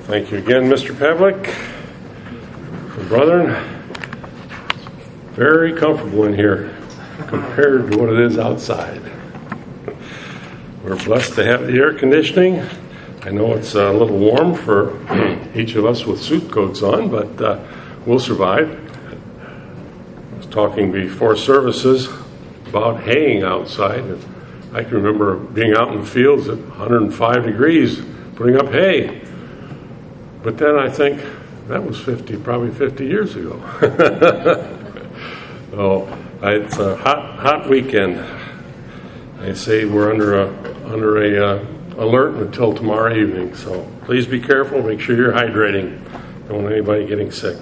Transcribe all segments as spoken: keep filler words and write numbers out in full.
Thank you again, Mister Pavlik. Brethren, very comfortable in here compared to what it is outside. We're blessed to have the air conditioning. I know it's a little warm for each of us with suit coats on, but uh, we'll survive. I was talking before services about haying outside. I can remember being out in the fields at one hundred five degrees, putting up hay. But then I think that was fifty, probably fifty years ago. So it's a hot, hot weekend. I say we're under a under a uh, alert until tomorrow evening. So please be careful. Make sure you're hydrating. Don't want anybody getting sick.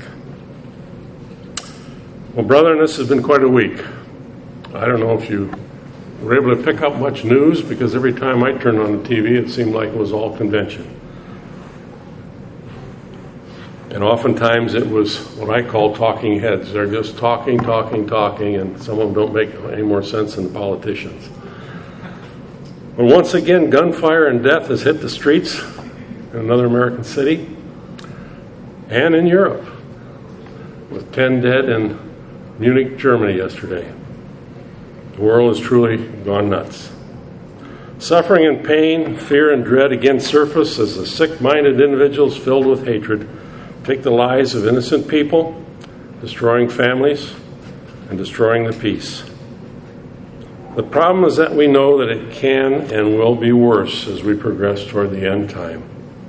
Well, brethren, this has been quite a week. I don't know if you were able to pick up much news, because every time I turned on the T V, it seemed like it was all convention. And oftentimes it was what I call talking heads. They're just talking, talking, talking, and some of them don't make any more sense than the politicians. But once again, gunfire and death has hit the streets in another American city and in Europe, with ten dead in Munich, Germany yesterday. The world has truly gone nuts. Suffering and pain, fear and dread again surface as the sick-minded individuals filled with hatred take the lives of innocent people, destroying families and destroying the peace. The problem is that we know that it can and will be worse as we progress toward the end time.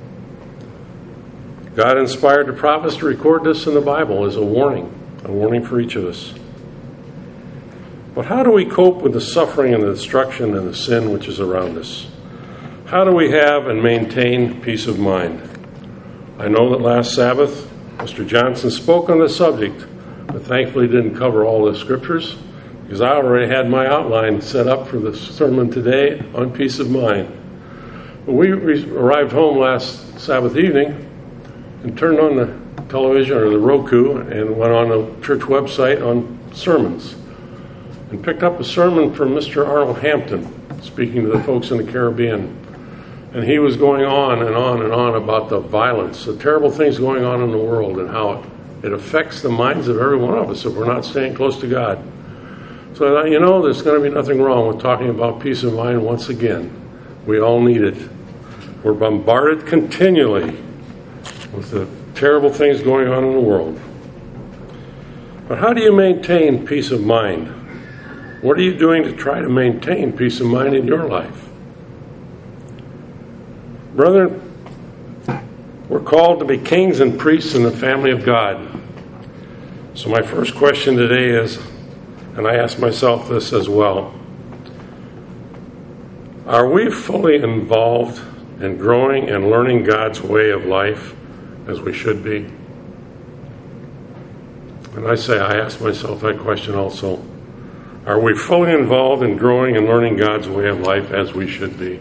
God inspired the prophets to record this in the Bible as a warning, a warning for each of us. But how do we cope with the suffering and the destruction and the sin which is around us? How do we have and maintain peace of mind? I know that last Sabbath, Mister Johnson spoke on the subject, but thankfully didn't cover all the scriptures, because I already had my outline set up for the sermon today on peace of mind. But we re- arrived home last Sabbath evening and turned on the television or the Roku and went on the church website on sermons and picked up a sermon from Mister Arnold Hampton speaking to the folks in the Caribbean. And he was going on and on and on about the violence, the terrible things going on in the world, and how it affects the minds of every one of us if we're not staying close to God. So I thought, you know, there's going to be nothing wrong with talking about peace of mind once again. We all need it. We're bombarded continually with the terrible things going on in the world. But how do you maintain peace of mind? What are you doing to try to maintain peace of mind in your life? Brethren, we're called to be kings and priests in the family of God. So my first question today is, and I ask myself this as well, are we fully involved in growing and learning God's way of life as we should be? And I say, I ask myself that question also. Are we fully involved in growing and learning God's way of life as we should be?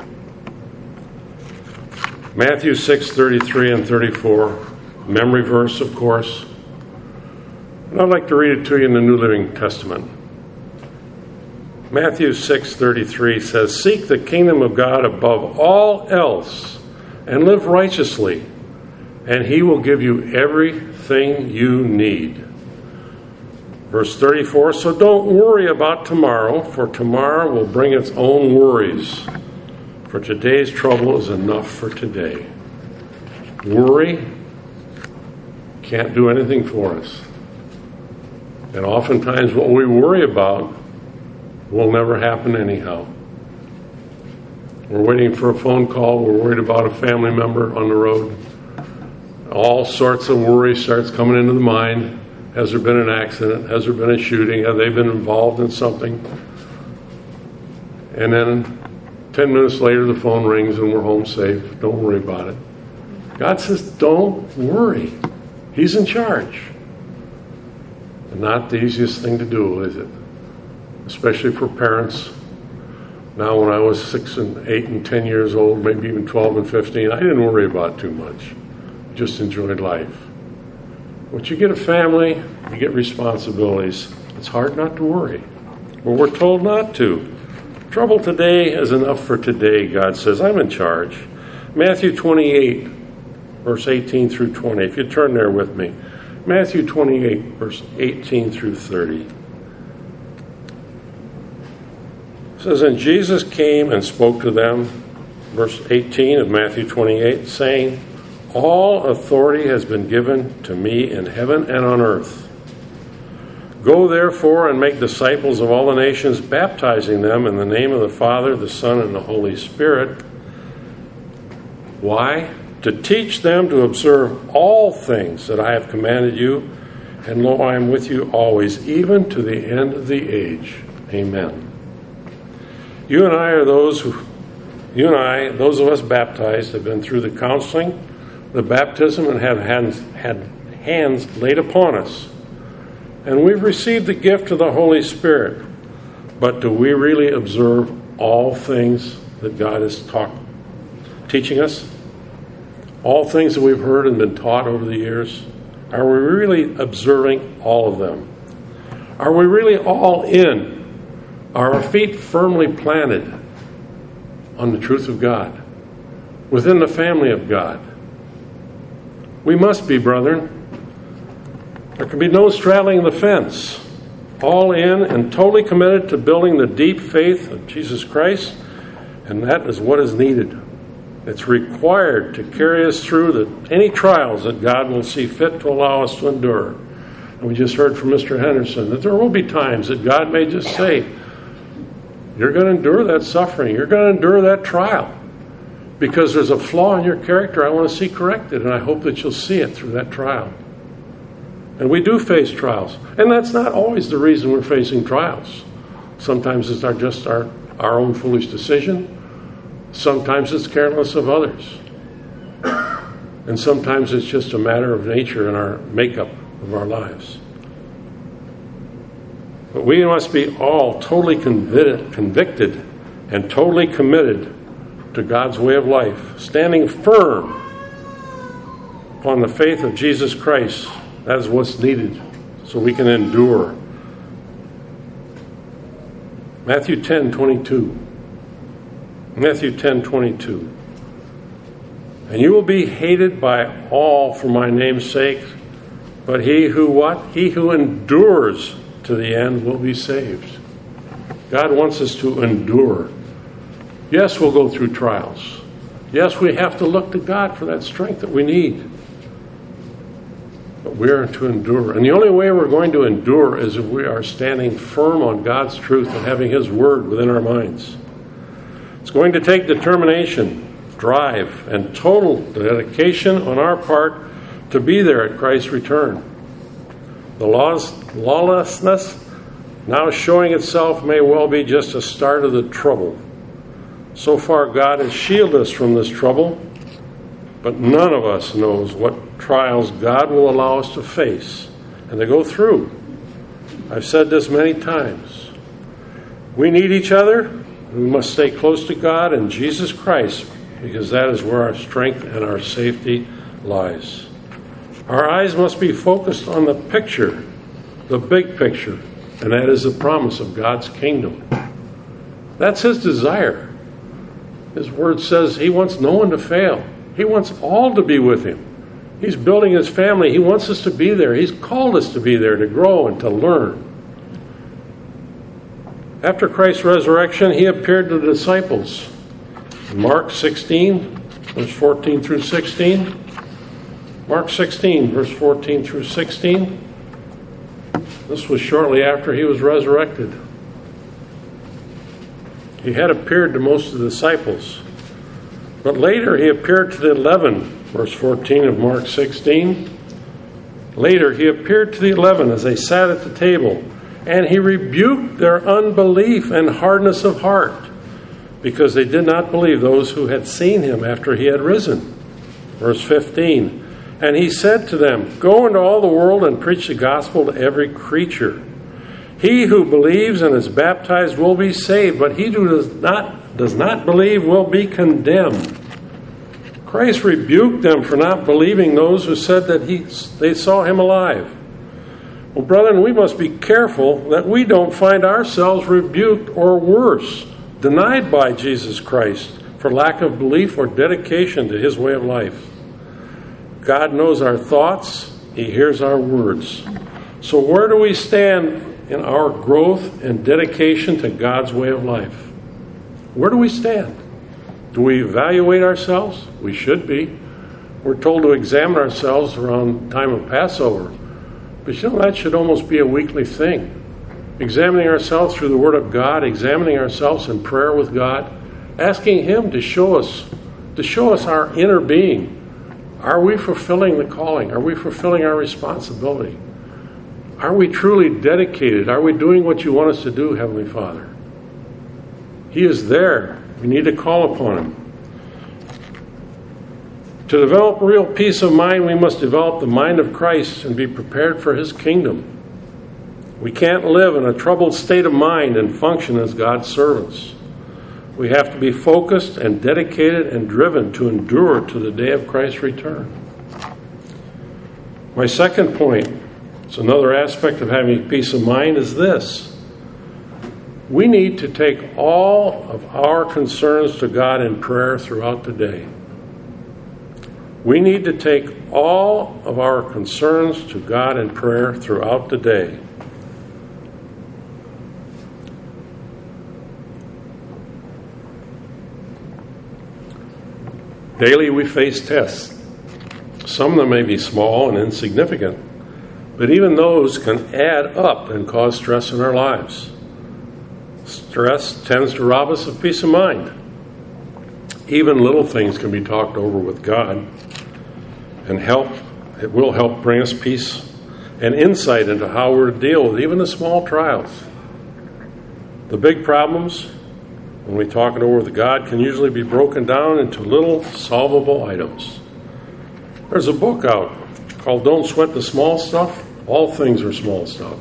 Matthew six thirty-three and thirty-four, memory verse, of course. And I'd like to read it to you in the New Living Testament. Matthew six thirty-three says, "Seek the kingdom of God above all else and live righteously, and he will give you everything you need." Verse thirty-four, "So don't worry about tomorrow, for tomorrow will bring its own worries. For today's trouble is enough for today." Worry can't do anything for us. And oftentimes what we worry about will never happen anyhow. We're waiting for a phone call. We're worried about a family member on the road. All sorts of worry starts coming into the mind. Has there been an accident? Has there been a shooting? Have they been involved in something? And then ten minutes later, the phone rings and we're home safe. Don't worry about it. God says, don't worry. He's in charge. And not the easiest thing to do, is it? Especially for parents. Now, when I was six and eight and ten years old, maybe even twelve and fifteen, I didn't worry about too much. Just enjoyed life. Once you get a family, you get responsibilities. It's hard not to worry. But we're told not to. Trouble today is enough for today, God says. I'm in charge. Matthew twenty-eight verse eighteen through twenty. If you turn there with me. Matthew twenty-eight, verse eighteen through thirty. It says, and Jesus came and spoke to them, verse eighteen of Matthew twenty-eight, saying, all authority has been given to me in heaven and on earth. Go therefore and make disciples of all the nations, baptizing them in the name of the Father, the Son, and the Holy Spirit. Why? To teach them to observe all things that I have commanded you, and lo, I am with you always, even to the end of the age. Amen. You and I are those who, you and I, those of us baptized, have been through the counseling, the baptism, and have hands, had hands laid upon us. And we've received the gift of the Holy Spirit. But do we really observe all things that God is taught, teaching us? All things that we've heard and been taught over the years? Are we really observing all of them? Are we really all in? Are our feet firmly planted on the truth of God, within the family of God? We must be, brethren. There can be no straddling the fence. All in and totally committed to building the deep faith of Jesus Christ, and that is what is needed. It's required to carry us through the, any trials that God will see fit to allow us to endure. And we just heard from Mister Henderson that there will be times that God may just say, you're going to endure that suffering. You're going to endure that trial. Because there's a flaw in your character I want to see corrected, and I hope that you'll see it through that trial. And we do face trials. And that's not always the reason we're facing trials. Sometimes it's our, just our, our own foolish decision. Sometimes it's careless of others. And sometimes it's just a matter of nature in our makeup of our lives. But we must be all totally convicted, convicted and totally committed to God's way of life, standing firm upon the faith of Jesus Christ. That is what's needed so we can endure. Matthew ten twenty-two. Matthew ten twenty-two. And you will be hated by all for my name's sake, but he who what? He who endures to the end will be saved. God wants us to endure. Yes, we'll go through trials. Yes, we have to look to God for that strength that we need. But we're to endure. And the only way we're going to endure is if we are standing firm on God's truth and having His Word within our minds. It's going to take determination, drive, and total dedication on our part to be there at Christ's return. The lawlessness now showing itself may well be just a start of the trouble. So far, God has shielded us from this trouble, but none of us knows what trials God will allow us to face and to go through. I've said this many times. We need each other. We must stay close to God and Jesus Christ, because that is where our strength and our safety lies. Our eyes must be focused on the picture, the big picture, and that is the promise of God's kingdom. That's His desire. His Word says He wants no one to fail. He wants all to be with Him. He's building His family. He wants us to be there. He's called us to be there, to grow and to learn. After Christ's resurrection, He appeared to the disciples. In Mark sixteen, verse fourteen through sixteen. Mark sixteen, verse fourteen through sixteen. This was shortly after He was resurrected. He had appeared to most of the disciples. But later He appeared to the eleven, verse fourteen of Mark sixteen. Later He appeared to the eleven as they sat at the table, and He rebuked their unbelief and hardness of heart, because they did not believe those who had seen Him after He had risen. Verse fifteen. And He said to them, go into all the world and preach the gospel to every creature. He who believes and is baptized will be saved, but he who does not, does not believe will be condemned. Christ rebuked them for not believing those who said that he, they saw Him alive. Well, brethren, we must be careful that we don't find ourselves rebuked or worse, denied by Jesus Christ for lack of belief or dedication to His way of life. God knows our thoughts. He hears our words. So where do we stand in our growth and dedication to God's way of life? Where do we stand? Do we evaluate ourselves? We should be. We're told to examine ourselves around time of Passover. But you know, that should almost be a weekly thing. Examining ourselves through the Word of God, examining ourselves in prayer with God, asking Him to show us, to show us our inner being. Are we fulfilling the calling? Are we fulfilling our responsibility? Are we truly dedicated? Are we doing what you want us to do, Heavenly Father? He is there. We need to call upon Him. To develop real peace of mind, we must develop the mind of Christ and be prepared for His kingdom. We can't live in a troubled state of mind and function as God's servants. We have to be focused and dedicated and driven to endure to the day of Christ's return. My second point, it's another aspect of having peace of mind, is this. We need to take all of our concerns to God in prayer throughout the day. We need to take all of our concerns to God in prayer throughout the day. Daily we face tests. Some of them may be small and insignificant, but even those can add up and cause stress in our lives. Stress tends to rob us of peace of mind. Even little things can be talked over with God and help. It will help bring us peace and insight into how we're to deal with even the small trials. The big problems, when we talk it over with God, can usually be broken down into little solvable items. There's a book out called Don't Sweat the Small Stuff. All things are small stuff.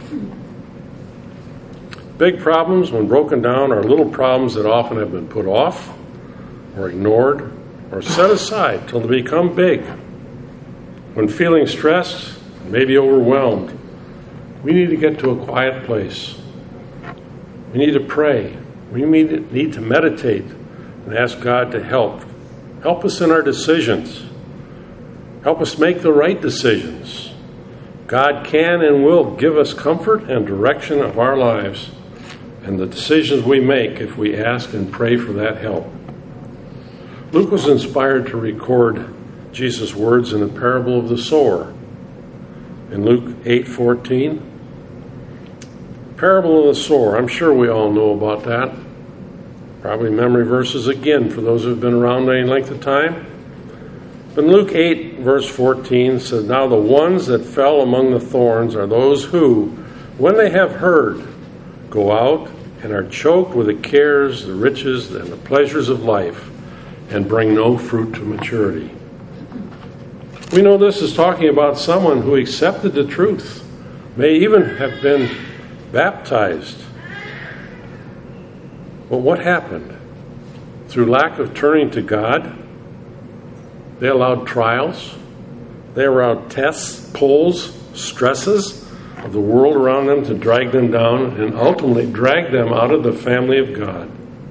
Big problems, when broken down, are little problems that often have been put off or ignored or set aside till they become big. When feeling stressed, maybe overwhelmed, we need to get to a quiet place. We need to pray. We need to meditate and ask God to help. Help us in our decisions. Help us make the right decisions. God can and will give us comfort and direction of our lives and the decisions we make if we ask and pray for that help. Luke was inspired to record Jesus' words in the parable of the sower. In Luke eight fourteen, parable of the sower. I'm sure we all know about that. Probably memory verses again for those who have been around any length of time. But Luke eight verse fourteen says, "Now the ones that fell among the thorns are those who, when they have heard, go out and are choked with the cares, the riches, and the pleasures of life, and bring no fruit to maturity." We know this is talking about someone who accepted the truth, may even have been baptized. But what happened? Through lack of turning to God, they allowed trials, they allowed tests, pulls, stresses of the world around them to drag them down and ultimately drag them out of the family of God.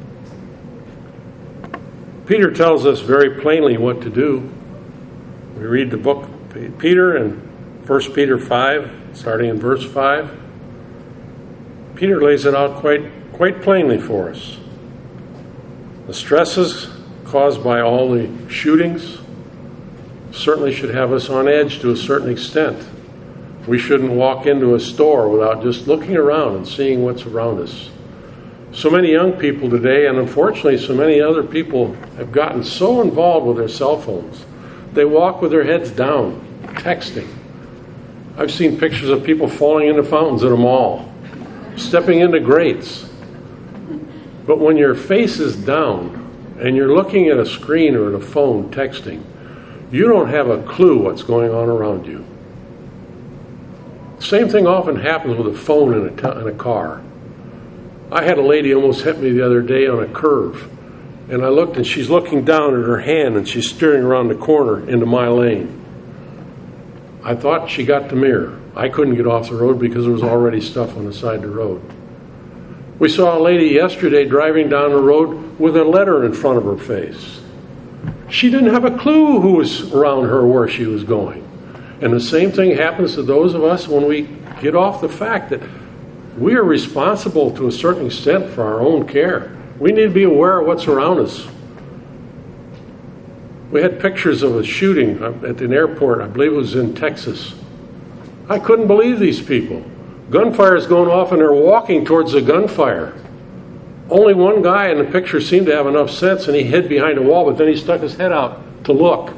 Peter tells us very plainly what to do. We read the book of Peter in First Peter five, starting in verse five. Peter lays it out quite, quite plainly for us. The stresses caused by all the shootings certainly should have us on edge to a certain extent. We shouldn't walk into a store without just looking around and seeing what's around us. So many young people today, and unfortunately so many other people, have gotten so involved with their cell phones. They walk with their heads down, texting. I've seen pictures of people falling into fountains at a mall, stepping into grates. But when your face is down and you're looking at a screen or at a phone texting, you don't have a clue what's going on around you. Same thing often happens with a phone in a, t- in a car. I had a lady almost hit me the other day on a curve. And I looked, and she's looking down at her hand, and she's steering around the corner into my lane. I thought she got the mirror. I couldn't get off the road because there was already stuff on the side of the road. We saw a lady yesterday driving down the road with a letter in front of her face. She didn't have a clue who was around her, where she was going. And the same thing happens to those of us when we get off the fact that we are responsible to a certain extent for our own care. We need to be aware of what's around us. We had pictures of a shooting at an airport, I believe it was in Texas. I couldn't believe these people. Gunfire is going off and they're walking towards the gunfire. Only one guy in the picture seemed to have enough sense, and he hid behind a wall, but then he stuck his head out to look.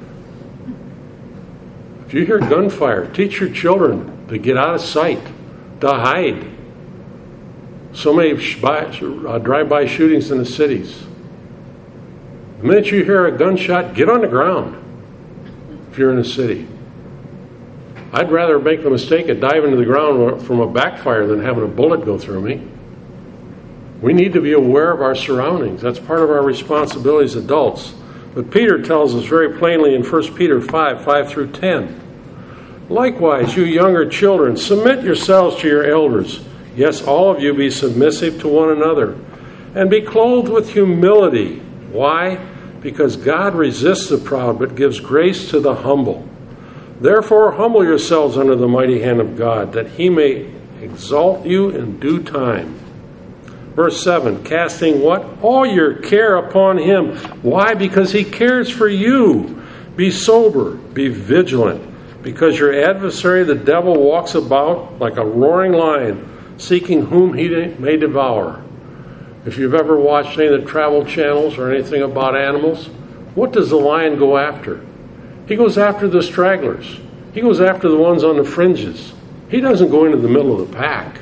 If you hear gunfire, teach your children to get out of sight, to hide. So many uh, drive-by shootings in the cities. The minute you hear a gunshot, get on the ground if you're in a city. I'd rather make the mistake of diving to the ground from a backfire than having a bullet go through me. We need to be aware of our surroundings. That's part of our responsibility as adults. But Peter tells us very plainly in First Peter five, five through ten. Likewise, you younger children, submit yourselves to your elders. Yes, all of you be submissive to one another. And be clothed with humility. Why? Because God resists the proud, but gives grace to the humble. Therefore, humble yourselves under the mighty hand of God, that he may exalt you in due time. Verse seven, casting what? All your care upon him. Why? Because he cares for you. Be sober, be vigilant, because your adversary, the devil, walks about like a roaring lion, seeking whom he may devour. If you've ever watched any of the travel channels or anything about animals, what does the lion go after? He goes after the stragglers. He goes after the ones on the fringes. He doesn't go into the middle of the pack.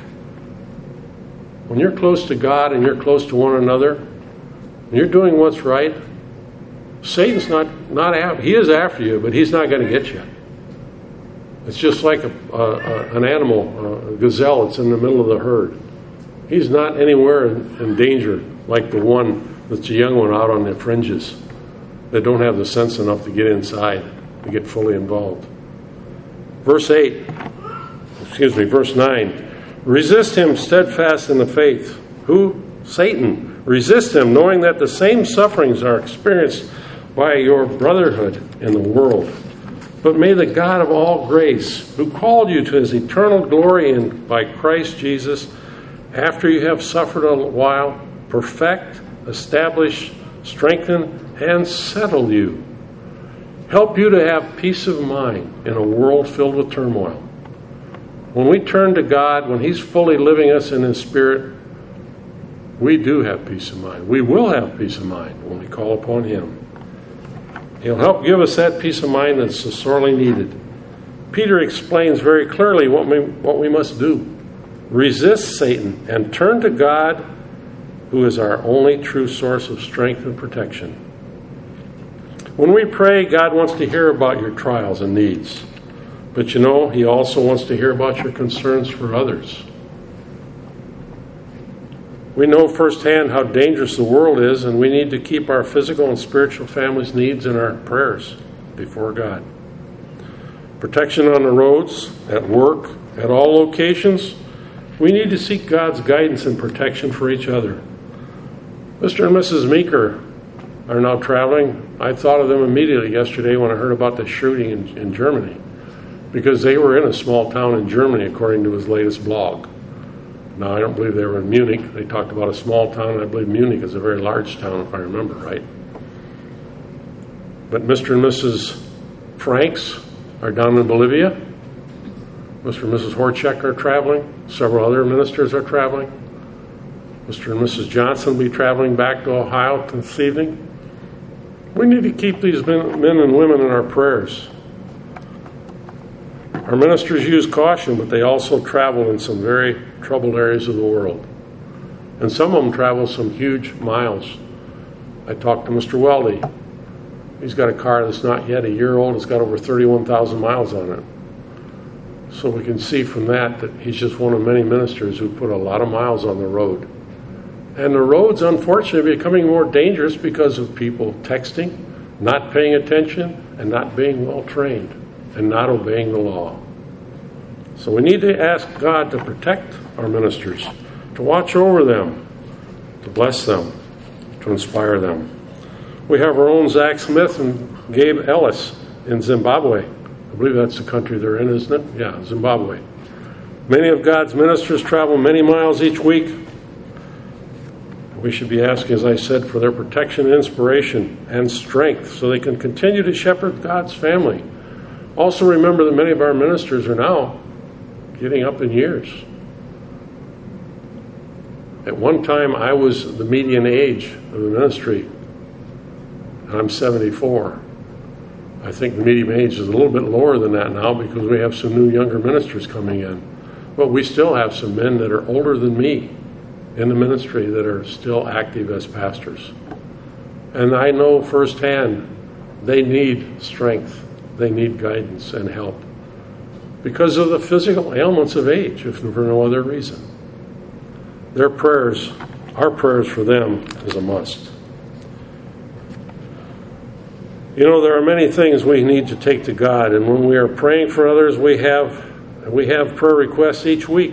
When you're close to God and you're close to one another, and you're doing what's right, Satan's not, not after, he is after you, but he's not going to get you. It's just like a, a, an animal, a gazelle that's in the middle of the herd. He's not anywhere in, in danger like the one that's a young one out on the fringes that don't have the sense enough to get inside, to get fully involved. Verse eight, excuse me, verse nine. Resist him steadfast in the faith. Who? Satan. Resist him, knowing that the same sufferings are experienced by your brotherhood in the world. But may the God of all grace, who called you to his eternal glory in by Christ Jesus, after you have suffered a while, perfect, establish, strengthen, and settle you. Help you to have peace of mind in a world filled with turmoil. When we turn to God, when he's fully living us in his Spirit, we do have peace of mind. We will have peace of mind when we call upon him. He'll help give us that peace of mind that's so sorely needed. Peter explains very clearly what we, what we must do. Resist Satan and turn to God, who is our only true source of strength and protection. When we pray, God wants to hear about your trials and needs. But you know, he also wants to hear about your concerns for others. We know firsthand how dangerous the world is, and we need to keep our physical and spiritual families' needs in our prayers before God. Protection on the roads, at work, at all locations. We need to seek God's guidance and protection for each other. Mister and Missus Meeker are now traveling. I thought of them immediately yesterday when I heard about the shooting in, in Germany, because they were in a small town in Germany, according to his latest blog. Now, I don't believe they were in Munich. They talked about a small town, and I believe Munich is a very large town, if I remember right. But Mister and Missus Franks are down in Bolivia. Mister and Missus Horchek are traveling. Several other ministers are traveling. Mister and Missus Johnson will be traveling back to Ohio this evening. We need to keep these men, men and women in our prayers. Our ministers use caution, but they also travel in some very troubled areas of the world. And some of them travel some huge miles. I talked to Mister Weldy. He's got a car that's not yet a year old. It's got over thirty-one thousand miles on it. So we can see from that that he's just one of many ministers who put a lot of miles on the road. And the roads, unfortunately, are becoming more dangerous because of people texting, not paying attention, and not being well trained, and not obeying the law. So we need to ask God to protect our ministers, to watch over them, to bless them, to inspire them. We have our own Zach Smith and Gabe Ellis in Zimbabwe. I believe that's the country they're in, isn't it? Yeah, Zimbabwe. Many of God's ministers travel many miles each week. We should be asking, as I said, for their protection, inspiration, and strength so they can continue to shepherd God's family. Also remember that many of our ministers are now getting up in years. At one time, I was the median age of the ministry, and I'm seventy-four. I think the median age is a little bit lower than that now because we have some new younger ministers coming in. But we still have some men that are older than me in the ministry that are still active as pastors. And I know firsthand they need strength, they need guidance and help because of the physical ailments of age, if for no other reason. Their prayers, our prayers for them is a must. You know, there are many things we need to take to God, and when we are praying for others, we have we have prayer requests each week.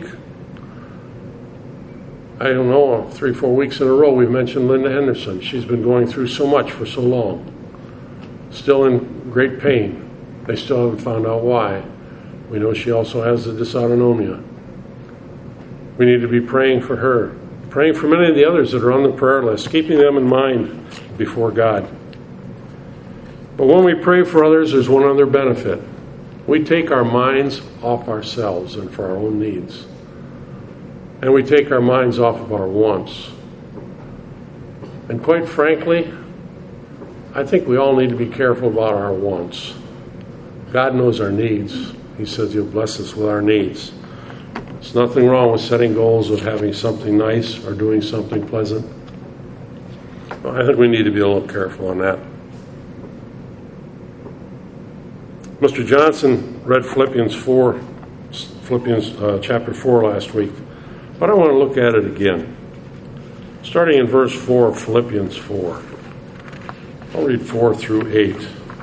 I don't know, three, four weeks in a row we've mentioned Linda Henderson. She's been going through so much for so long. Still in great pain. They still haven't found out why. We know she also has the dysautonomia. We need to be praying for her. Praying for many of the others that are on the prayer list, keeping them in mind before God. But when we pray for others, there's one other benefit. We take our minds off ourselves and for our own needs. And we take our minds off of our wants. And quite frankly, I think we all need to be careful about our wants. God knows our needs. He says He'll bless us with our needs. There's nothing wrong with setting goals of having something nice or doing something pleasant. Well, I think we need to be a little careful on that. Mister Johnson read Philippians four, Philippians uh, chapter four last week, but I want to look at it again. Starting in verse four of Philippians four. I'll read four through eight.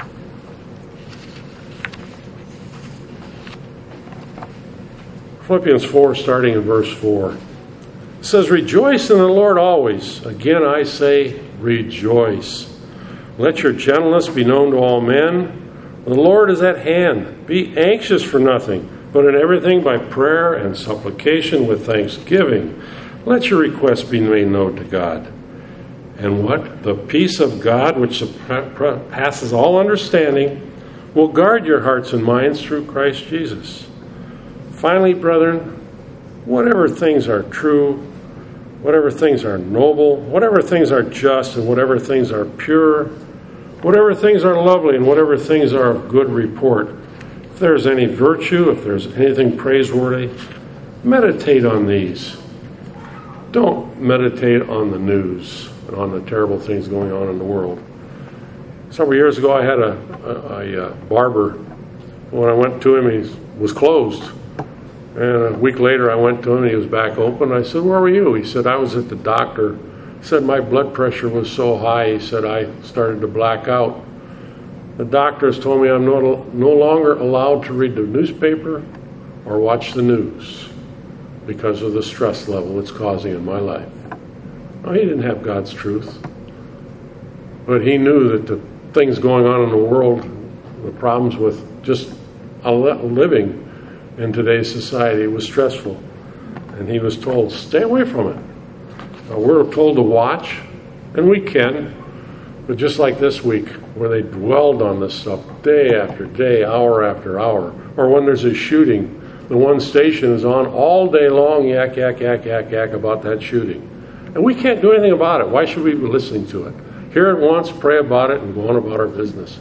Philippians four, starting in verse four. It says, "Rejoice in the Lord always. Again I say, rejoice. Let your gentleness be known to all men. The Lord is at hand. Be anxious for nothing, but in everything by prayer and supplication with thanksgiving, let your requests be made known to God. And what? The peace of God, which surpasses all understanding, will guard your hearts and minds through Christ Jesus. Finally, brethren, whatever things are true, whatever things are noble, whatever things are just, and whatever things are pure, whatever things are lovely, and whatever things are of good report, if there is any virtue, if there's anything praiseworthy, meditate on these. Don't meditate on the news and on the terrible things going on in the world." Several years ago, I had a, a, a barber. When I went to him, he was closed. And a week later, I went to him, and he was back open. I said, "Where were you?" He said, "I was at the doctor." He said, "My blood pressure was so high," he said, "I started to black out. The doctors told me I'm no, no longer allowed to read the newspaper or watch the news because of the stress level it's causing in my life." Well, he didn't have God's truth. But he knew that the things going on in the world, the problems with just living in today's society was stressful. And he was told, stay away from it. Now, we're told to watch, and we can, but just like this week, where they dwelled on this stuff day after day, hour after hour, or when there's a shooting, the one station is on all day long, yak, yak, yak, yak, yak, about that shooting. And we can't do anything about it. Why should we be listening to it? Hear it once, pray about it, and go on about our business.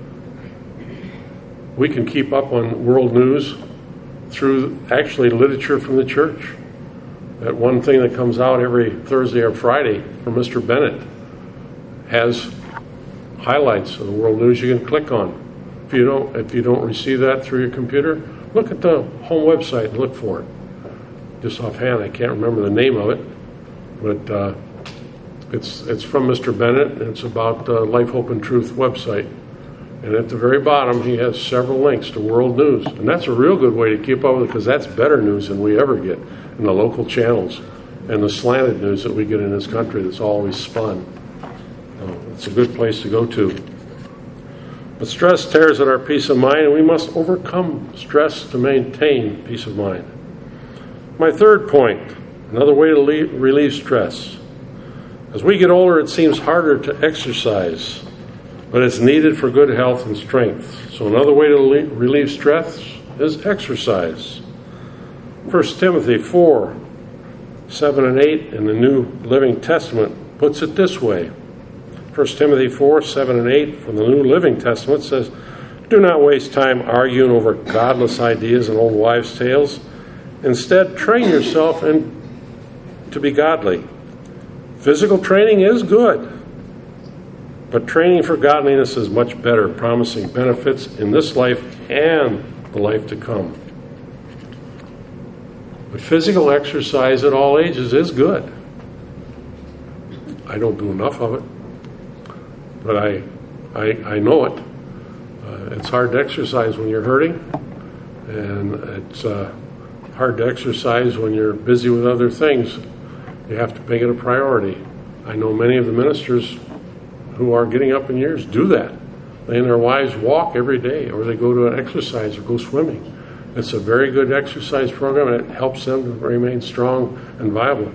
We can keep up on world news through actually literature from the church. That one thing that comes out every Thursday or Friday from Mister Bennett has highlights of the world news you can click on. If you don't, if you don't receive that through your computer, look at the home website and look for it. Just offhand, I can't remember the name of it, but uh, it's it's from Mister Bennett, and it's about the Life, Hope, and Truth website. And at the very bottom, he has several links to world news. And that's a real good way to keep up with it, because that's better news than we ever get in the local channels and the slanted news that we get in this country that's always spun. So it's a good place to go to. But stress tears at our peace of mind, and we must overcome stress to maintain peace of mind. My third point, another way to relieve stress. As we get older, it seems harder to exercise, but it's needed for good health and strength. So another way to relieve stress is exercise. First Timothy four, seven and eight in the New Living Testament puts it this way. First Timothy four, seven and eight from the New Living Testament says, "Do not waste time arguing over godless ideas and old wives' tales. Instead, train yourself in, to be godly. Physical training is good, but training for godliness is much better, promising benefits in this life and the life to come." But physical exercise at all ages is good. I don't do enough of it, but I, I, I know it. Uh, it's hard to exercise when you're hurting, and it's uh, hard to exercise when you're busy with other things. You have to make it a priority. I know many of the ministers who are getting up in years do that. They and their wives walk every day, or they go to an exercise or go swimming. It's a very good exercise program, and it helps them to remain strong and viable.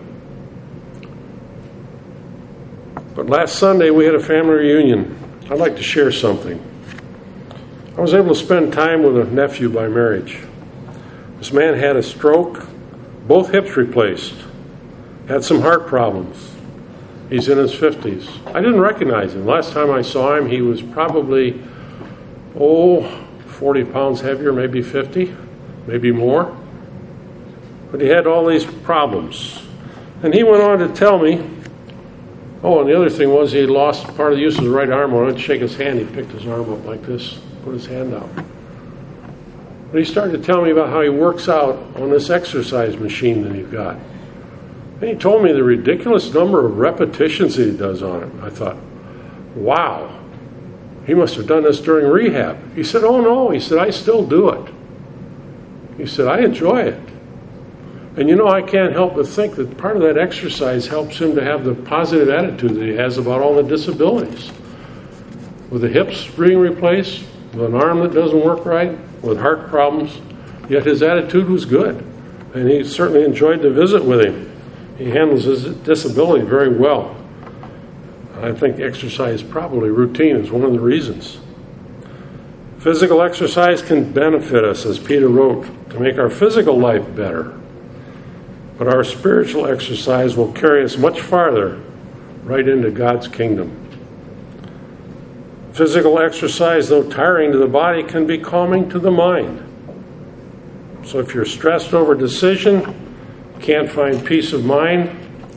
But last Sunday we had a family reunion. I'd like to share something. I was able to spend time with a nephew by marriage. This man had a stroke, both hips replaced, had some heart problems. He's in his fifties. I didn't recognize him. Last time I saw him, he was probably, oh, forty pounds heavier, maybe fifty, maybe more. But he had all these problems. And he went on to tell me, oh, and the other thing was he had lost part of the use of his right arm. When I went to shake his hand, he picked his arm up like this, put his hand out. But he started to tell me about how he works out on this exercise machine that he's got. And he told me the ridiculous number of repetitions that he does on it. I thought, wow, he must have done this during rehab. He said, oh no, he said, I still do it. He said, I enjoy it. And you know, I can't help but think that part of that exercise helps him to have the positive attitude that he has about all the disabilities. With the hips being replaced, with an arm that doesn't work right, with heart problems, yet his attitude was good. And he certainly enjoyed the visit with him. He handles his disability very well. I think exercise, probably routine, is one of the reasons. Physical exercise can benefit us, as Peter wrote, to make our physical life better. But our spiritual exercise will carry us much farther right into God's kingdom. Physical exercise, though tiring to the body, can be calming to the mind. So if you're stressed over a decision, can't find peace of mind,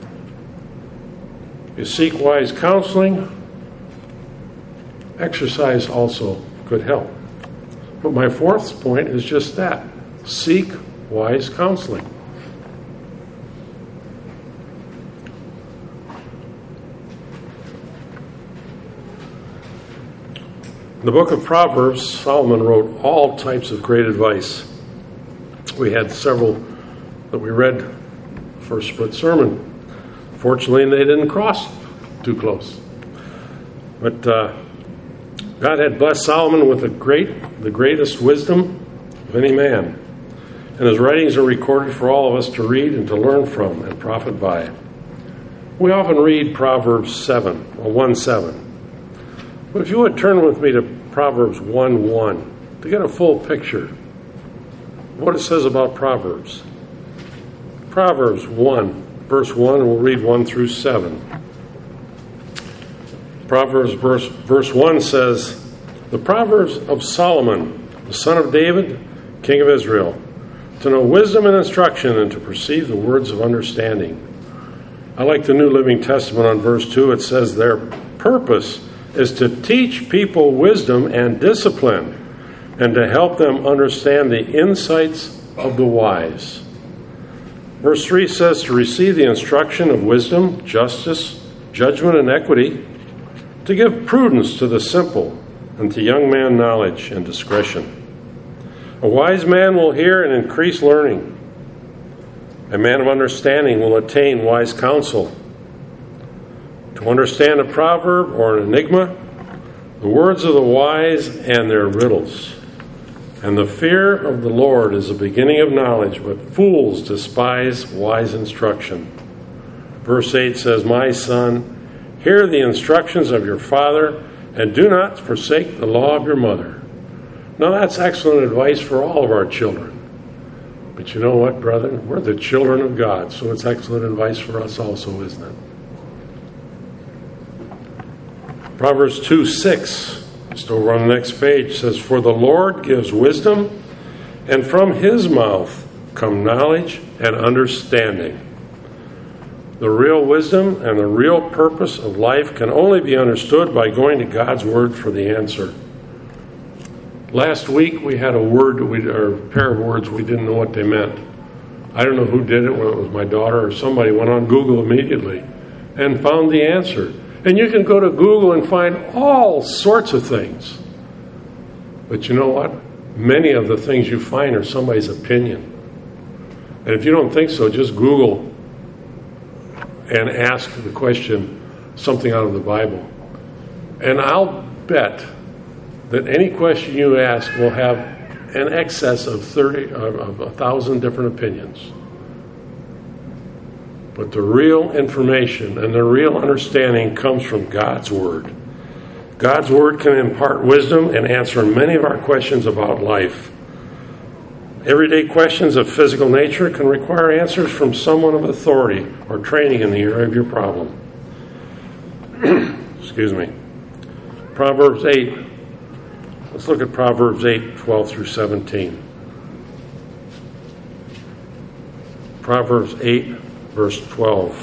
you seek wise counseling, exercise also could help. But my fourth point is just that. Seek wise counseling. In the book of Proverbs, Solomon wrote all types of great advice. We had several that we read first split sermon. Fortunately, they didn't cross too close. But uh, God had blessed Solomon with the great, the greatest wisdom of any man. And his writings are recorded for all of us to read and to learn from and profit by. We often read Proverbs seven, or one seven. But if you would turn with me to Proverbs one one to get a full picture of what it says about Proverbs. Proverbs one, verse one, and we'll read one through seven. Proverbs verse, verse one says, "The Proverbs of Solomon, the son of David, king of Israel, to know wisdom and instruction and to perceive the words of understanding." I like the New Living Testament on verse two. It says their purpose is to teach people wisdom and discipline and to help them understand the insights of the wise. Verse three says to receive the instruction of wisdom, justice, judgment, and equity, to give prudence to the simple, and to young man knowledge and discretion. A wise man will hear and increase learning. A man of understanding will attain wise counsel. To understand a proverb or an enigma, the words of the wise and their riddles. And the fear of the Lord is the beginning of knowledge, but fools despise wise instruction. Verse eight says, My son, hear the instructions of your father, and do not forsake the law of your mother. Now that's excellent advice for all of our children. But you know what, brethren? We're the children of God, so it's excellent advice for us also, isn't it? Proverbs two six, just over on the next page, says, For the Lord gives wisdom, and from his mouth come knowledge and understanding. The real wisdom and the real purpose of life can only be understood by going to God's Word for the answer. Last week we had a word, that we, or a pair of words we didn't know what they meant. I don't know who did it, whether it was my daughter or somebody, went on Google immediately and found the answer. And you can go to Google and find all sorts of things. But you know what? Many of the things you find are somebody's opinion. And if you don't think so, just Google and ask the question, something out of the Bible. And I'll bet that any question you ask will have an excess of thirty of a thousand different opinions. But the real information and the real understanding comes from God's Word. God's Word can impart wisdom and answer many of our questions about life. Everyday questions of physical nature can require answers from someone of authority or training in the area of your problem. Excuse me. Proverbs eight. Let's look at Proverbs eight, twelve through seventeen. Proverbs eight, verse twelve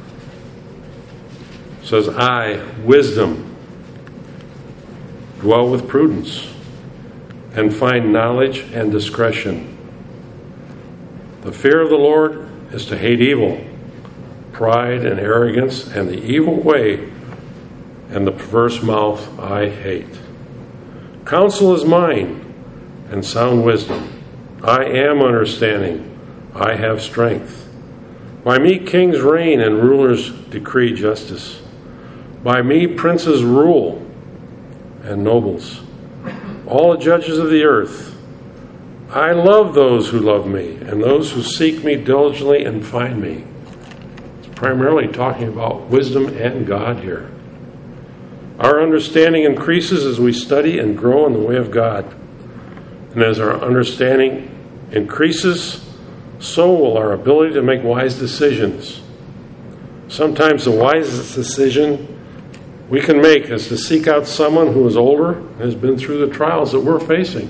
says, I, wisdom, dwell with prudence, and find knowledge and discretion. The fear of the Lord is to hate evil, pride and arrogance, and the evil way, and the perverse mouth I hate. Counsel is mine, and sound wisdom. I am understanding. I have strength. By me kings reign and rulers decree justice. By me princes rule and nobles. All the judges of the earth. I love those who love me, and those who seek me diligently and find me. It's primarily talking about wisdom and God here. Our understanding increases as we study and grow in the way of God. And as our understanding increases, so will our ability to make wise decisions. Sometimes the wisest decision we can make is to seek out someone who is older and has been through the trials that we're facing.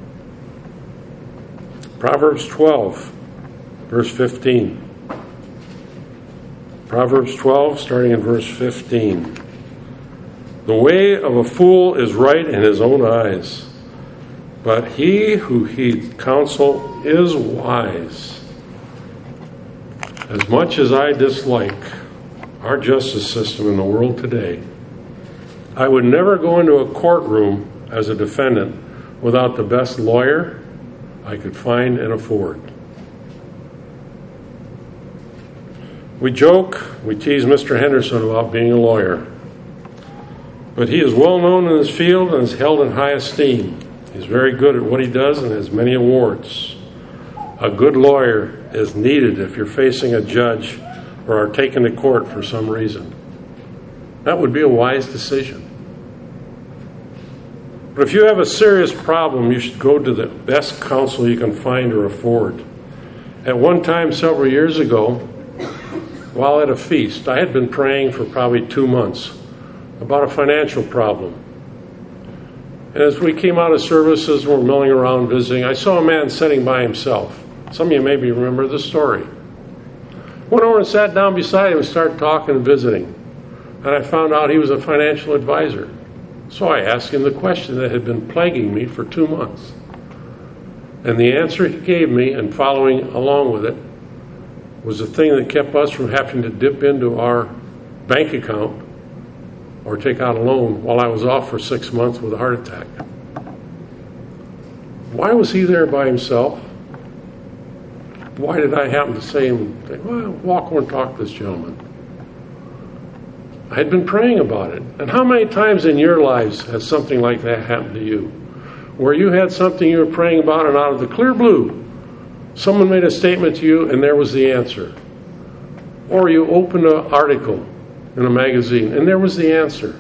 Proverbs twelve, verse fifteen. Proverbs twelve, starting in verse fifteen. The way of a fool is right in his own eyes, but he who heeds counsel is wise. As much as I dislike our justice system in the world today, I would never go into a courtroom as a defendant without the best lawyer I could find and afford. We joke, we tease Mister Henderson about being a lawyer. But he is well known in his field and is held in high esteem. He's very good at what he does and has many awards. A good lawyer is needed if you're facing a judge or are taken to court for some reason. That would be a wise decision. But if you have a serious problem, you should go to the best counsel you can find or afford. At one time, several years ago, while at a feast, I had been praying for probably two months about a financial problem. And as we came out of services and were milling around visiting, I saw a man sitting by himself. Some of you maybe remember the story. Went over and sat down beside him and started talking and visiting. And I found out he was a financial advisor. So I asked him the question that had been plaguing me for two months. And the answer he gave me, and following along with it, was the thing that kept us from having to dip into our bank account or take out a loan while I was off for six months with a heart attack. Why was he there by himself? Why did I happen to say him, well, walk over and talk to this gentleman? I had been praying about it. And how many times in your lives has something like that happened to you? Where you had something you were praying about, and out of the clear blue, someone made a statement to you and there was the answer. Or you opened an article in a magazine and there was the answer.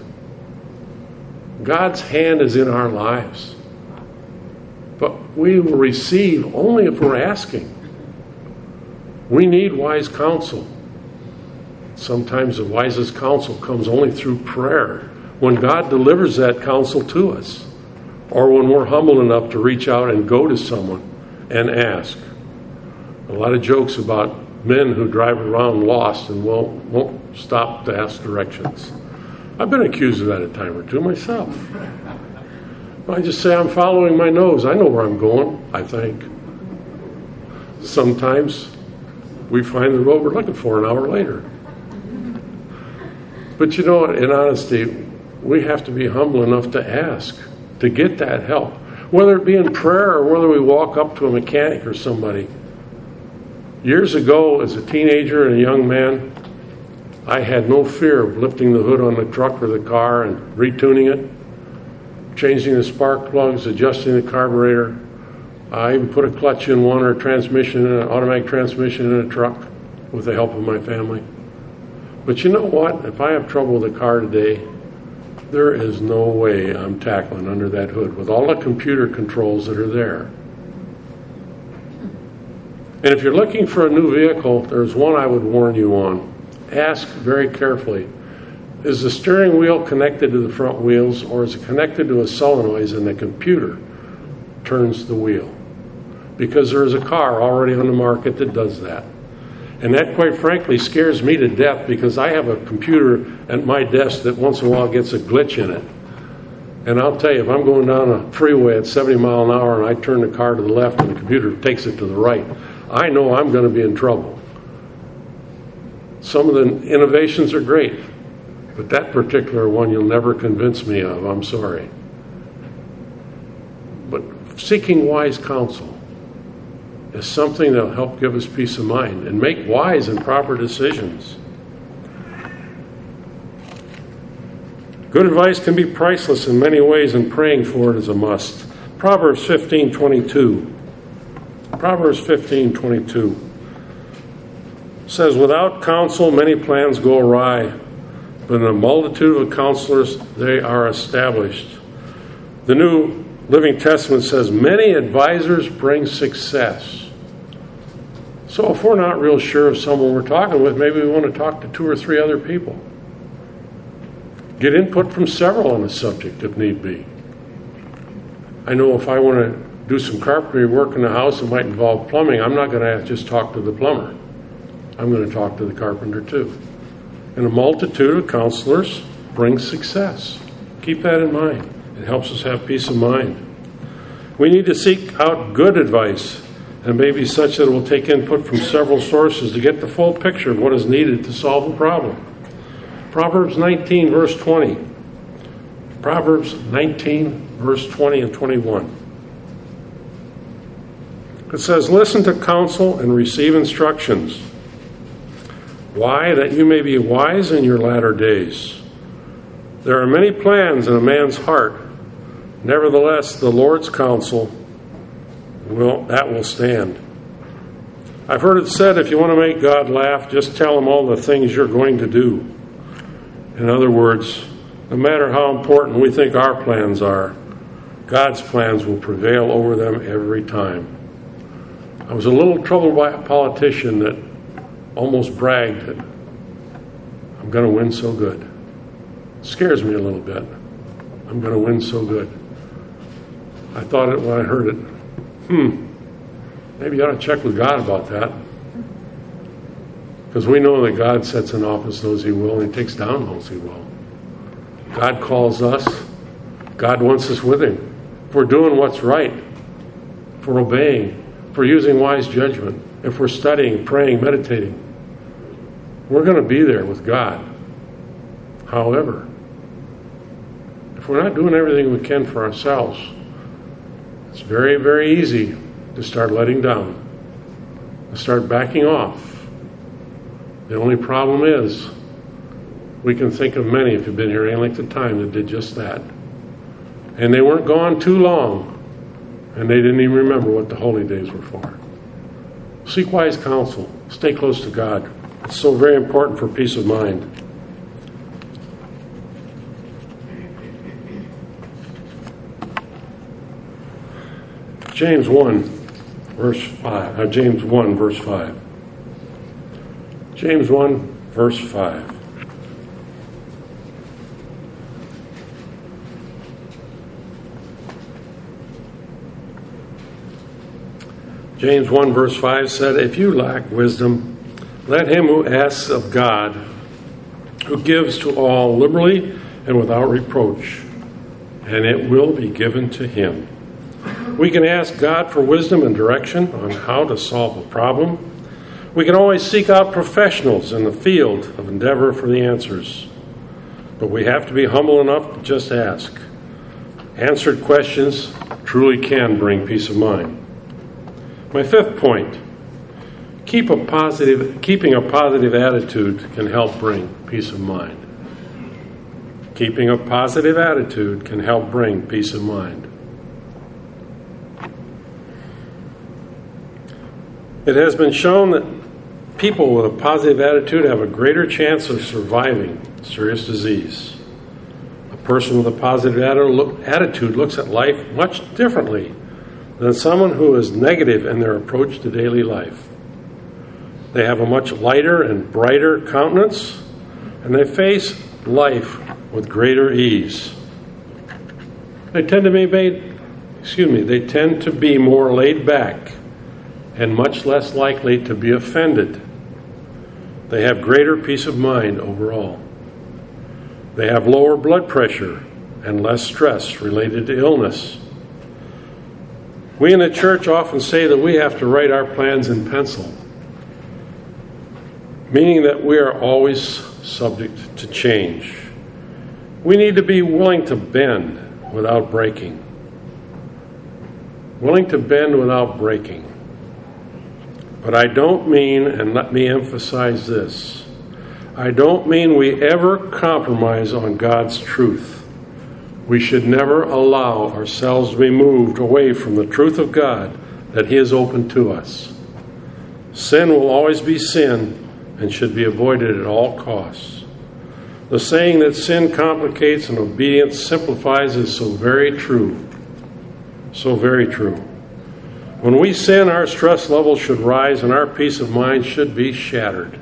God's hand is in our lives. But we will receive only if we're asking. We need wise counsel. Sometimes the wisest counsel comes only through prayer, when God delivers that counsel to us, or when we're humble enough to reach out and go to someone and ask. A lot of jokes about men who drive around lost and won't, won't stop to ask directions. I've been accused of that a time or two myself. I just say I'm following my nose. I know where I'm going, I think. Sometimes we find the road we're looking for an hour later. But you know, in honesty, we have to be humble enough to ask, to get that help. Whether it be in prayer or whether we walk up to a mechanic or somebody. Years ago, as a teenager and a young man, I had no fear of lifting the hood on the truck or the car and retuning it, changing the spark plugs, adjusting the carburetor. I even put a clutch in one or a transmission, an automatic transmission in a truck with the help of my family. But you know what? If I have trouble with a car today, there is no way I'm tackling under that hood with all the computer controls that are there. And if you're looking for a new vehicle, there's one I would warn you on. Ask very carefully. Is the steering wheel connected to the front wheels, or is it connected to a solenoid and the computer turns the wheel? Because there is a car already on the market that does that. And that, quite frankly, scares me to death, because I have a computer at my desk that once in a while gets a glitch in it. And I'll tell you, if I'm going down a freeway at seventy miles an hour and I turn the car to the left and the computer takes it to the right, I know I'm going to be in trouble. Some of the innovations are great, but that particular one you'll never convince me of. I'm sorry. But seeking wise counsel is something that will help give us peace of mind and make wise and proper decisions. Good advice can be priceless in many ways, and praying for it is a must. Proverbs fifteen twenty-two. Proverbs fifteen twenty-two says, "Without counsel many plans go awry, but in a multitude of counselors they are established." The New Living Testament says, "Many advisors bring success." So if we're not real sure of someone we're talking with, maybe we want to talk to two or three other people. Get input from several on the subject if need be. I know if I want to do some carpentry work in the house that might involve plumbing, I'm not going to just talk to the plumber. I'm going to talk to the carpenter too. And a multitude of counselors brings success. Keep that in mind. It helps us have peace of mind. We need to seek out good advice, and maybe such that it will take input from several sources to get the full picture of what is needed to solve the problem. Proverbs nineteen, verse twenty. Proverbs nineteen, verse twenty and twenty-one. It says, "Listen to counsel and receive instructions. Why? That you may be wise in your latter days. There are many plans in a man's heart. Nevertheless, the Lord's counsel, will that will stand." I've heard it said, if you want to make God laugh, just tell him all the things you're going to do. In other words, no matter how important we think our plans are, God's plans will prevail over them every time. I was a little troubled by a politician that almost bragged that I'm going to win so good. It scares me a little bit. I'm going to win so good. I thought it when I heard it, hmm, maybe you ought to check with God about that. Because we know that God sets in office those he will, and he takes down those he will. God calls us. God wants us with him. If we're doing what's right, if we're obeying, if we're using wise judgment, if we're studying, praying, meditating, we're going to be there with God. However, if we're not doing everything we can for ourselves, it's very, very easy to start letting down, to start backing off. The only problem is We can think of many, if you've been here any length of time, that did just that. And they weren't gone too long, and they didn't even remember what the holy days were for. Seek wise counsel. Stay close to God. It's so very important for peace of mind. James one, verse five. Uh, James one, verse five. James one, verse five. James one, verse five said, "If you lack wisdom, let him who asks of God, who gives to all liberally and without reproach, and it will be given to him." We can ask God for wisdom and direction on how to solve a problem. We can always seek out professionals in the field of endeavor for the answers. But we have to be humble enough to just ask. Answered questions truly can bring peace of mind. My fifth point, keep a positive, keeping a positive attitude can help bring peace of mind. Keeping a positive attitude can help bring peace of mind. It has been shown that people with a positive attitude have a greater chance of surviving serious disease. A person with a positive attitude looks at life much differently than someone who is negative in their approach to daily life. They have a much lighter and brighter countenance, and they face life with greater ease. They tend to be made, excuse me, they tend to be more laid back and much less likely to be offended. They have greater peace of mind overall. They have lower blood pressure and less stress related to illness. We in the church often say that we have to write our plans in pencil, meaning that we are always subject to change. We need to be willing to bend without breaking. Willing to bend without breaking. But I don't mean, and let me emphasize this, I don't mean we ever compromise on God's truth. We should never allow ourselves to be moved away from the truth of God that He has opened to us. Sin will always be sin and should be avoided at all costs. The saying that sin complicates and obedience simplifies is so very true. So very true. When we sin, our stress levels should rise and our peace of mind should be shattered.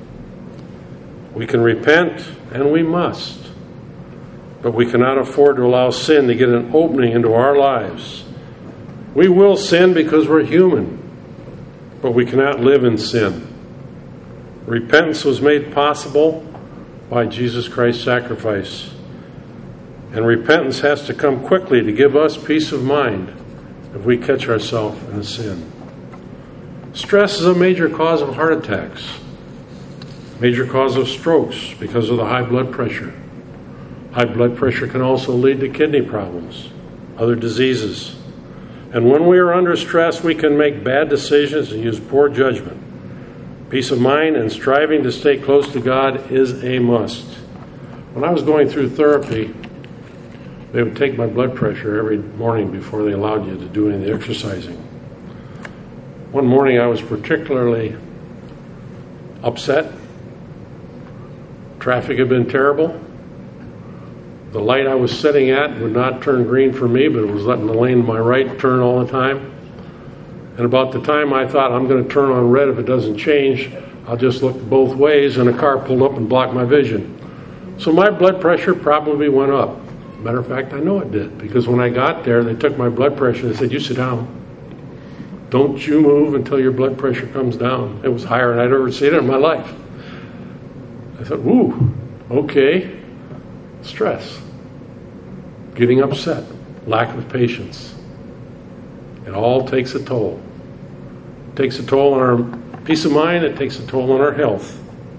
We can repent, and we must. But we cannot afford to allow sin to get an opening into our lives. We will sin because we're human, but we cannot live in sin. Repentance was made possible by Jesus Christ's sacrifice. And repentance has to come quickly to give us peace of mind if we catch ourselves in a sin. Stress is a major cause of heart attacks, major cause of strokes because of the high blood pressure. High blood pressure can also lead to kidney problems, other diseases. And when we are under stress, we can make bad decisions and use poor judgment. Peace of mind and striving to stay close to God is a must. When I was going through therapy, they would take my blood pressure every morning before they allowed you to do any of the exercising. One morning I was particularly upset. Traffic had been terrible. The light I was sitting at would not turn green for me, but it was letting the lane to my right turn all the time. And about the time I thought, I'm going to turn on red if it doesn't change, I'll just look both ways, and a car pulled up and blocked my vision. So my blood pressure probably went up. Matter of fact, I know it did, because when I got there, they took my blood pressure and they said, "You sit down. Don't you move until your blood pressure comes down." It was higher than I'd ever seen it in my life. I thought, "Ooh, okay." Stress. Getting upset. Lack of patience. It all takes a toll. It takes a toll on our peace of mind. It takes a toll on our health.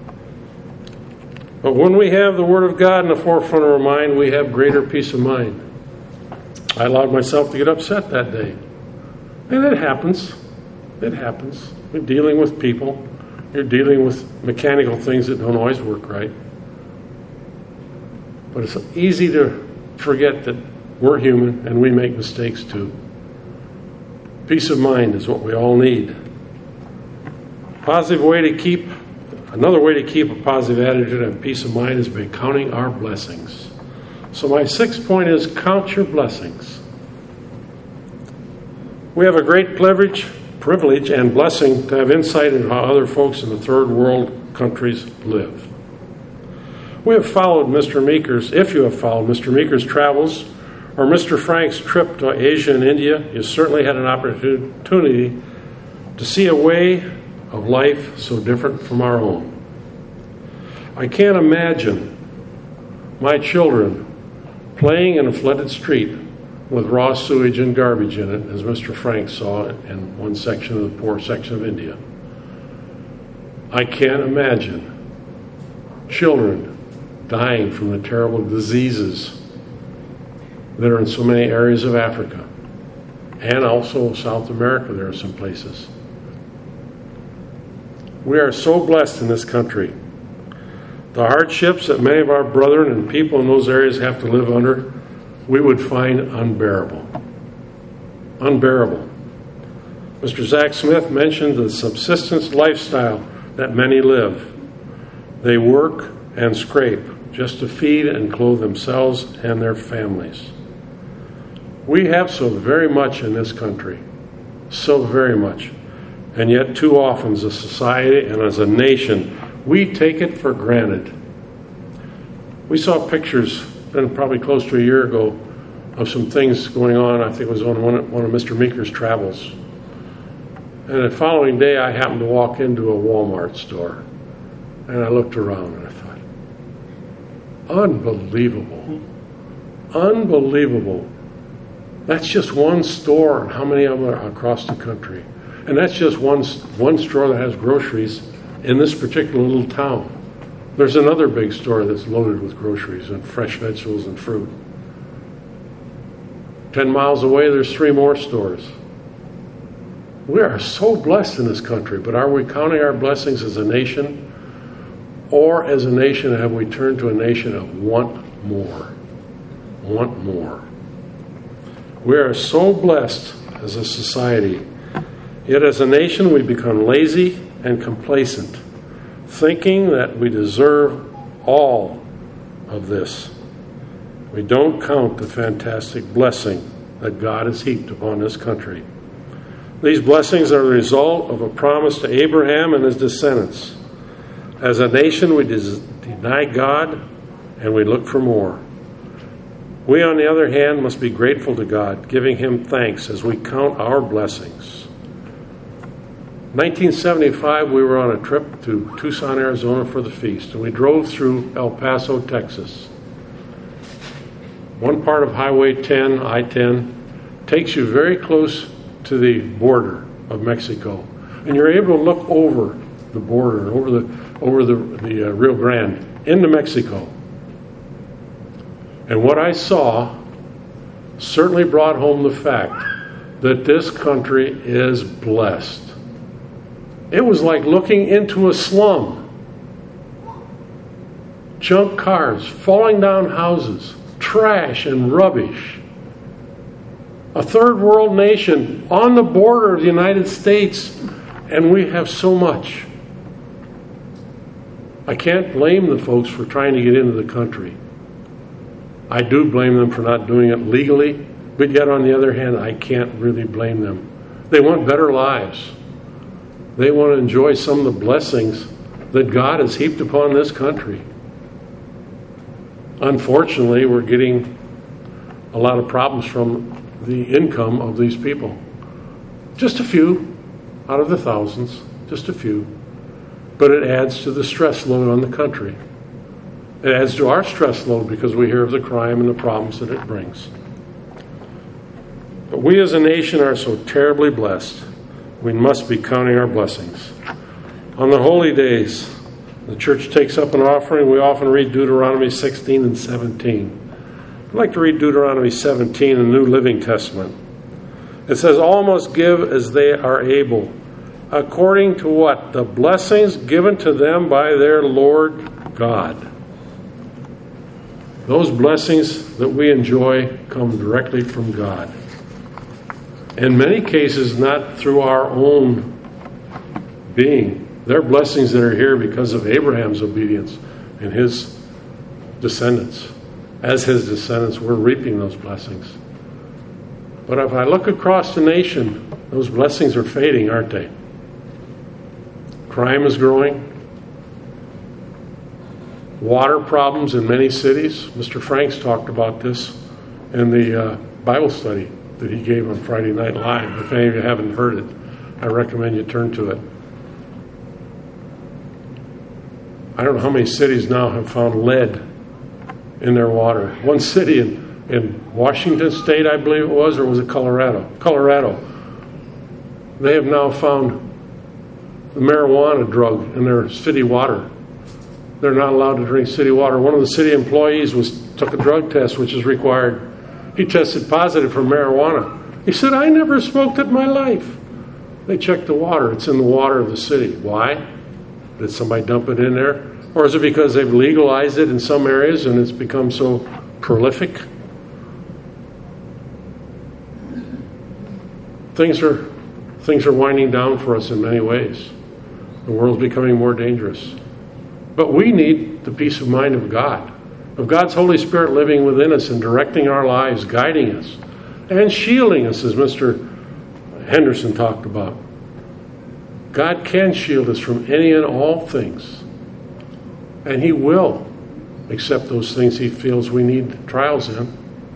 But when we have the Word of God in the forefront of our mind, we have greater peace of mind. I allowed myself to get upset that day. And it happens. It happens. You're dealing with people. You're dealing with mechanical things that don't always work right. But it's easy to forget that we're human and we make mistakes too. Peace of mind is what we all need. Positive way to keep, another way to keep a positive attitude and peace of mind is by counting our blessings. So my sixth point is count your blessings. We have a great privilege, privilege and blessing to have insight into how other folks in the third world countries live. We have followed Mister Meeker's, if you have followed Mister Meeker's travels or Mister Frank's trip to Asia and India, you certainly had an opportunity to see a way of life so different from our own. I can't imagine my children playing in a flooded street with raw sewage and garbage in it, as Mister Frank saw in one section of the poor section of India. I can't imagine children dying from the terrible diseases that are in so many areas of Africa. And also South America, there are some places. We are so blessed in this country. The hardships that many of our brethren and people in those areas have to live under, we would find unbearable. Unbearable. Mister Zach Smith mentioned the subsistence lifestyle that many live. They work and scrape just to feed and clothe themselves and their families. We have so very much in this country, so very much. And yet too often as a society and as a nation, we take it for granted. We saw pictures, been probably close to a year ago, of some things going on. I think it was on one, one of Mister Meeker's travels. And the following day, I happened to walk into a Walmart store. And I looked around and I thought, unbelievable. Unbelievable. That's just one store, and how many of them are across the country? And that's just one, one store that has groceries in this particular little town. There's another big store that's loaded with groceries and fresh vegetables and fruit. Ten miles away, there's three more stores. We are so blessed in this country, but are we counting our blessings as a nation? Or as a nation, have we turned to a nation of want more? Want more. We are so blessed as a society. Yet as a nation, we become lazy and complacent, thinking that we deserve all of this. We don't count the fantastic blessing that God has heaped upon this country. These blessings are the result of a promise to Abraham and his descendants. As a nation, we des- deny God and we look for more. We, on the other hand, must be grateful to God, giving him thanks as we count our blessings. nineteen seventy-five, we were on a trip to Tucson, Arizona for the feast, and we drove through El Paso, Texas. One part of Highway ten, I ten, takes you very close to the border of Mexico, and you're able to look over the border, over the over the, the uh, Rio Grande, into Mexico. And what I saw certainly brought home the fact that this country is blessed. It was like looking into a slum. Junk cars, falling down houses, trash and rubbish. A third world nation on the border of the United States, and we have so much. I can't blame the folks for trying to get into the country. I do blame them for not doing it legally, but yet on the other hand, I can't really blame them. They want better lives. They want to enjoy some of the blessings that God has heaped upon this country. Unfortunately, we're getting a lot of problems from the income of these people. Just a few out of the thousands, just a few. But it adds to the stress load on the country. It adds to our stress load because we hear of the crime and the problems that it brings. But we as a nation are so terribly blessed. We must be counting our blessings. On the holy days, the church takes up an offering. We often read Deuteronomy sixteen and seventeen. I'd like to read Deuteronomy seventeen in the New Living Testament. It says, all must give as they are able, according to what? The blessings given to them by their Lord God. Those blessings that we enjoy come directly from God. In many cases, not through our own being. They're blessings that are here because of Abraham's obedience and his descendants. As his descendants, we're reaping those blessings. But if I look across the nation, those blessings are fading, aren't they? Crime is growing. Water problems in many cities. Mister Franks talked about this in the uh, Bible study that he gave on Friday Night Live. If any of you haven't heard it, I recommend you turn to it. I don't know how many cities now have found lead in their water. One city in, in Washington State, I believe it was, or was it Colorado? Colorado. They have now found the marijuana drug in their city water. They're not allowed to drink city water. One of the city employees was took a drug test, which is required. He tested positive for marijuana. He said, I never smoked in my life. They checked the water. It's in the water of the city. Why? Did somebody dump it in there? Or is it because they've legalized it in some areas and it's become so prolific? Things are, things are winding down for us in many ways. The world's becoming more dangerous. But we need the peace of mind of God, of God's Holy Spirit living within us and directing our lives, guiding us, and shielding us, as Mister Henderson talked about. God can shield us from any and all things, and He will accept those things He feels we need trials in.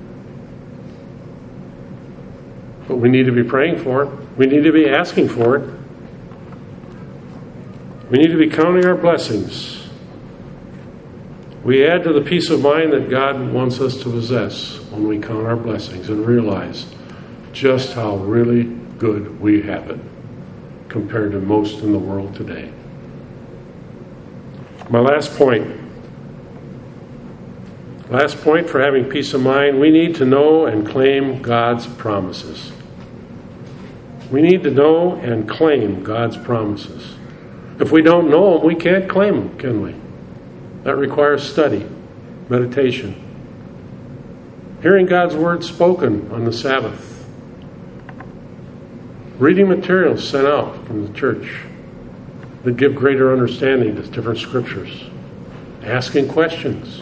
But we need to be praying for it. We need to be asking for it. We need to be counting our blessings. We add to the peace of mind that God wants us to possess when we count our blessings and realize just how really good we have it compared to most in the world today. My last point. Last point for having peace of mind, we need to know and claim God's promises. We need to know and claim God's promises. If we don't know them, we can't claim them, can we? That requires study, meditation, hearing God's word spoken on the Sabbath, reading materials sent out from the church that give greater understanding to different scriptures, asking questions.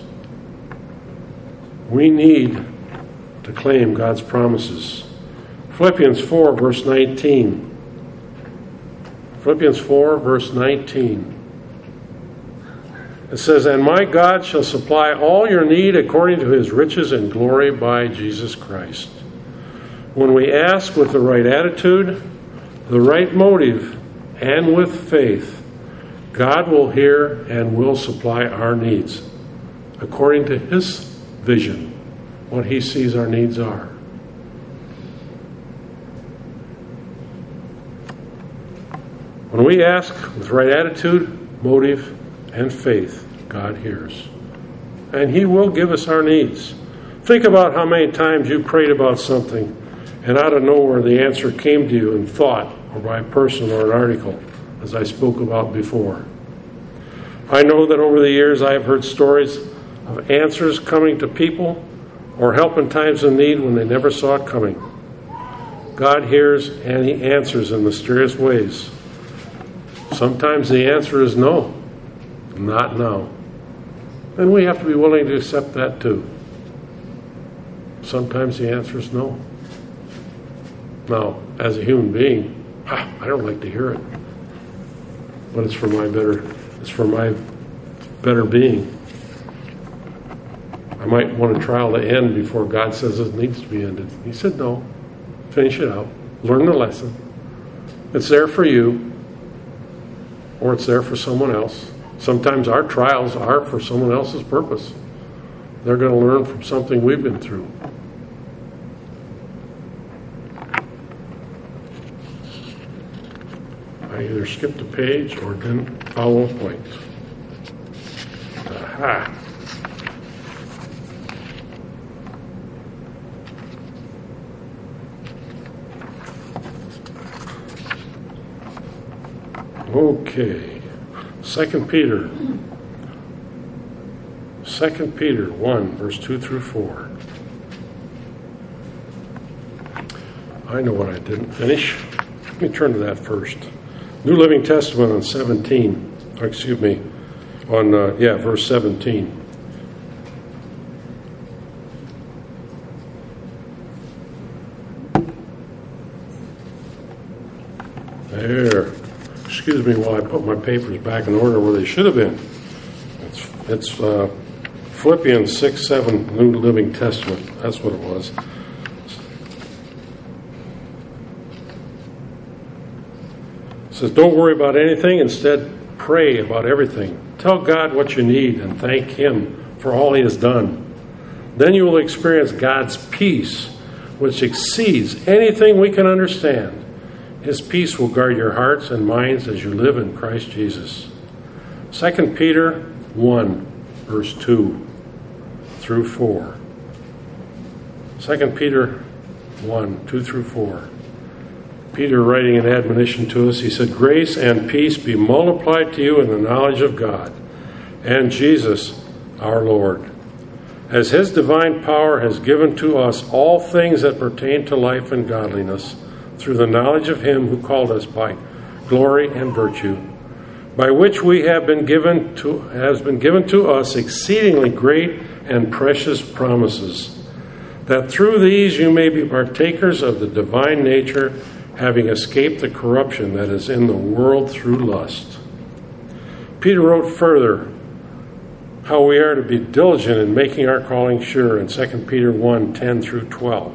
We need to claim God's promises. Philippians four, verse nineteen. Philippians four, verse nineteen. It says, and my God shall supply all your need according to His riches and glory by Jesus Christ. When we ask with the right attitude, the right motive, and with faith, God will hear and will supply our needs according to His vision, what He sees our needs are. When we ask with right attitude, motive, and faith, God hears. And He will give us our needs. Think about how many times you prayed about something and out of nowhere the answer came to you in thought or by a person or an article, as I spoke about before. I know that over the years I have heard stories of answers coming to people or help in times of need when they never saw it coming. God hears and He answers in mysterious ways. Sometimes the answer is no. Not now. And we have to be willing to accept that too. Sometimes the answer is no. Now, as a human being, I don't like to hear it. But it's for my better, it's for my better being. I might want a trial to end before God says it needs to be ended. He said no. Finish it out. Learn the lesson. It's there for you, or it's there for someone else. Sometimes our trials are for someone else's purpose. They're going to learn from something we've been through. I either skipped a page or didn't follow a point. Aha. Okay. Second Peter. Second Peter one, verse two through four. I know what I didn't finish. Let me turn to that first. New Living Testament on seventeen. Or excuse me, on, uh, yeah, verse seventeen. There. Excuse me while I put my papers back in order where they should have been. It's, it's uh, Philippians six, seven, New Living Testament. That's what it was. It says, don't worry about anything. Instead, pray about everything. Tell God what you need and thank Him for all He has done. Then you will experience God's peace, which exceeds anything we can understand. His peace will guard your hearts and minds as you live in Christ Jesus. Second Peter one, verse two through four. Second Peter one, two through four. Peter, writing an admonition to us, he said, grace and peace be multiplied to you in the knowledge of God and Jesus our Lord, as His divine power has given to us all things that pertain to life and godliness, through the knowledge of Him who called us by glory and virtue, by which we have been given to has been given to us exceedingly great and precious promises, that through these you may be partakers of the divine nature, having escaped the corruption that is in the world through lust. Peter wrote further how we are to be diligent in making our calling sure in Second Peter one, ten through twelve.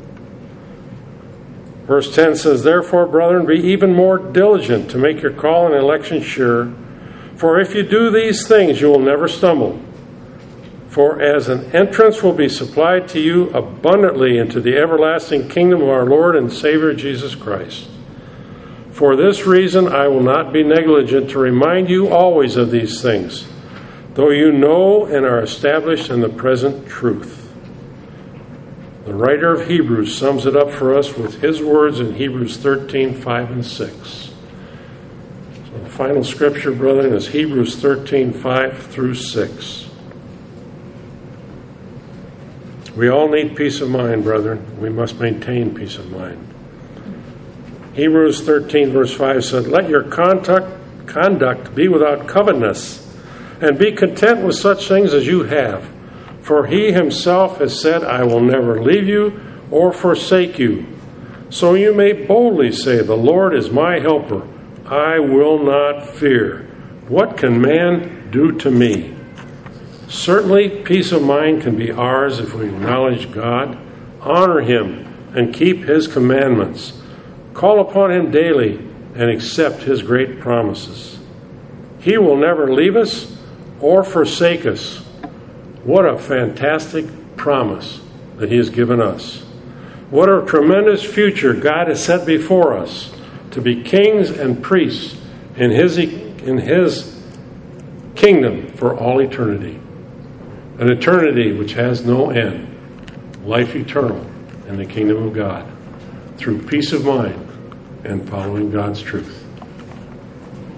Verse ten says, therefore, brethren, be even more diligent to make your call and election sure, for if you do these things, you will never stumble. For as an entrance will be supplied to you abundantly into the everlasting kingdom of our Lord and Savior Jesus Christ. For this reason I will not be negligent to remind you always of these things, though you know and are established in the present truth. The writer of Hebrews sums it up for us with his words in Hebrews thirteen, five and six. So the final scripture, brethren, is Hebrews thirteen, five through six. We all need peace of mind, brethren. We must maintain peace of mind. Hebrews thirteen, verse five said, let your conduct, conduct be without covetousness, and be content with such things as you have. For He Himself has said, I will never leave you or forsake you. So you may boldly say, the Lord is my helper. I will not fear. What can man do to me? Certainly, peace of mind can be ours if we acknowledge God, honor Him, and keep His commandments. Call upon Him daily and accept His great promises. He will never leave us or forsake us. What a fantastic promise that He has given us. What a tremendous future God has set before us to be kings and priests in His, in His kingdom for all eternity. An eternity which has no end. Life eternal in the kingdom of God through peace of mind and following God's truth.